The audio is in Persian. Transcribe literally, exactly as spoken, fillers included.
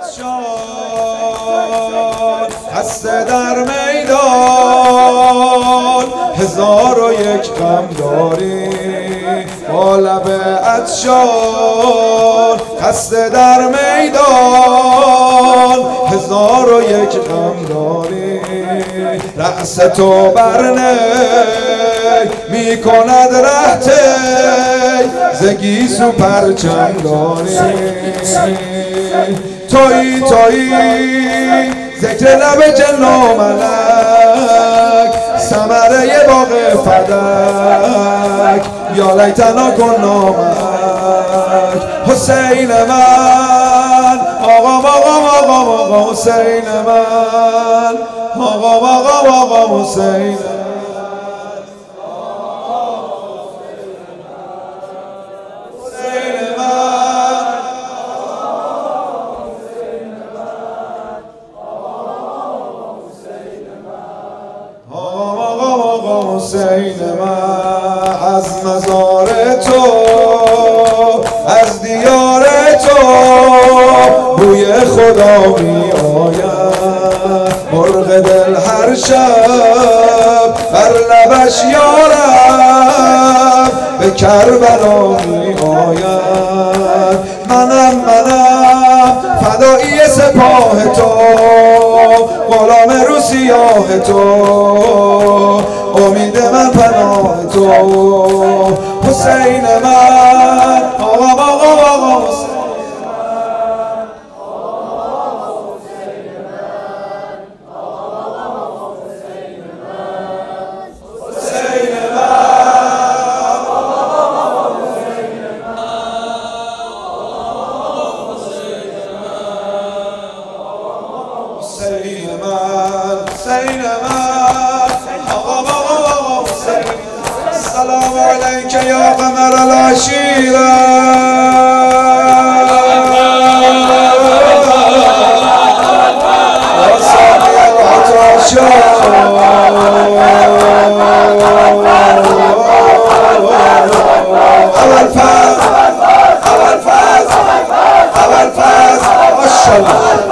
خسته در میدان هزار و یک غم داری با لب عطشان خسته در میدان هزار و یک غم داری رأس تو برنی می کند رهتی زگیسو پرچم داری توی توی ذکر لب جن و ملک ثمره باغ فدک یا لیتنا کنا معک حسین من آقا آقا آقا آقا حسین من آقا آقا آقا حسین حسین من از مزار تو از دیار تو بوی خدا می آید مرغ دل هر شب بر لبش یارب به کربلا می آید منم منم فدایی سپاه تو غلام رو سیاه تو امید من پناه تو حسین من آقا آقا آقا حسین السلام عليك يا قمر العشيرة وصافي العطاشة أول فاز أول فاز أول فاز ما شاء الله